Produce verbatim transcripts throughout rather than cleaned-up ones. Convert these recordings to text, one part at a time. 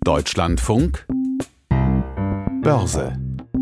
Deutschlandfunk Börse.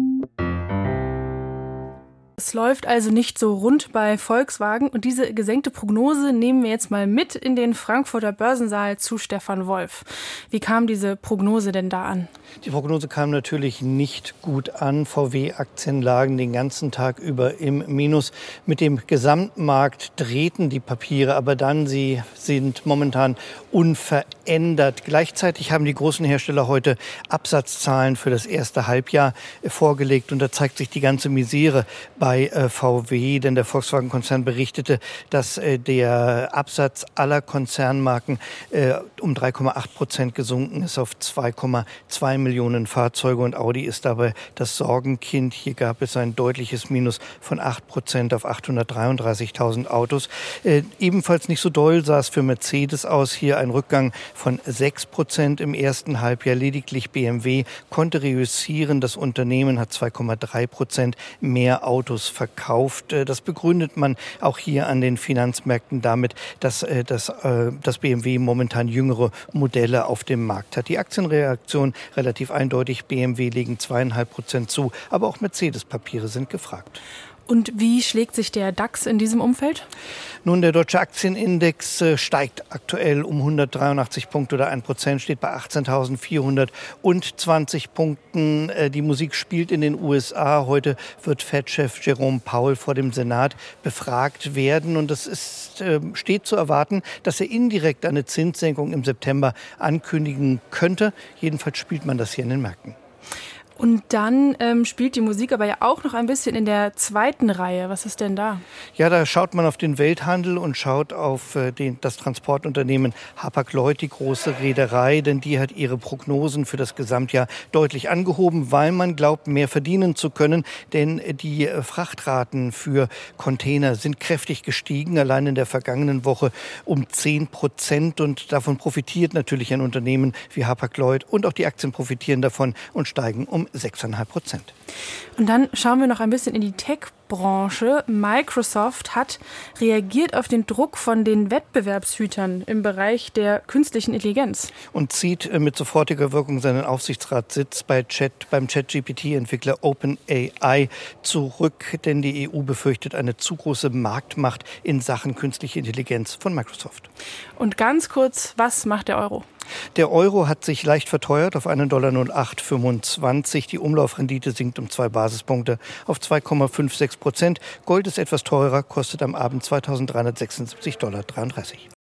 Es läuft also nicht so rund bei Volkswagen und diese gesenkte Prognose nehmen wir jetzt mal mit in den Frankfurter Börsensaal zu Stefan Wolf. Wie kam diese Prognose denn da an? Die Prognose kam natürlich nicht gut an. V W-Aktien lagen den ganzen Tag über im Minus. Mit dem Gesamtmarkt drehten die Papiere, aber dann, sie sind momentan unverändert. Gleichzeitig haben die großen Hersteller heute Absatzzahlen für das erste Halbjahr vorgelegt und da zeigt sich die ganze Misere bei V W, denn der Volkswagen-Konzern berichtete, dass der Absatz aller Konzernmarken um drei Komma acht Prozent gesunken ist auf zwei Komma zwei Millionen Fahrzeuge und Audi ist dabei das Sorgenkind. Hier gab es ein deutliches Minus von acht Prozent auf achthundertdreiunddreißigtausend Autos. Äh, ebenfalls nicht so doll sah es für Mercedes aus. Hier ein Rückgang von sechs Prozent im ersten Halbjahr. Lediglich B M W konnte reüssieren. Das Unternehmen hat zwei Komma drei Prozent mehr Autos verkauft. Äh, das begründet man auch hier an den Finanzmärkten damit, dass, äh, dass, äh, dass B M W momentan jüngere Modelle auf dem Markt hat. Die Aktienreaktion relativ eindeutig. B M W legen zweieinhalb Prozent zu, aber auch Mercedes-Papiere sind gefragt. Und wie schlägt sich der DAX in diesem Umfeld? Nun, der deutsche Aktienindex steigt aktuell um hundertdreiundachtzig Punkte oder ein Prozent, steht bei achtzehntausendvierhundertzwanzig Punkten. Die Musik spielt in den U S A. Heute wird Fed-Chef Jerome Powell vor dem Senat befragt werden. Und es ist, steht zu erwarten, dass er indirekt eine Zinssenkung im September ankündigen könnte. Jedenfalls spielt man das hier in den Märkten. Und dann ähm, spielt die Musik aber ja auch noch ein bisschen in der zweiten Reihe. Was ist denn da? Ja, da schaut man auf den Welthandel und schaut auf äh, den, das Transportunternehmen Hapag-Lloyd, die große Reederei, denn die hat ihre Prognosen für das Gesamtjahr deutlich angehoben, weil man glaubt, mehr verdienen zu können. Denn die äh, Frachtraten für Container sind kräftig gestiegen, allein in der vergangenen Woche um zehn Prozent. Und davon profitiert natürlich ein Unternehmen wie Hapag-Lloyd und auch die Aktien profitieren davon und steigen um sechs Komma fünf Prozent. Und dann schauen wir noch ein bisschen in die Tech-Branche. Microsoft hat reagiert auf den Druck von den Wettbewerbshütern im Bereich der künstlichen Intelligenz. Und zieht mit sofortiger Wirkung seinen Aufsichtsratssitz bei Chat, beim Chat-G P T-Entwickler OpenAI zurück, denn die E U befürchtet eine zu große Marktmacht in Sachen künstliche Intelligenz von Microsoft. Und ganz kurz, was macht der Euro? Der Euro hat sich leicht verteuert auf einen Dollar null Komma acht fünfundzwanzig. Die Umlaufrendite sinkt um zwei Basispunkte auf zwei Komma sechsundfünfzig Prozent. Gold ist etwas teurer, kostet am Abend zweitausenddreihundertsechsundsiebzig Komma dreiunddreißig Dollar.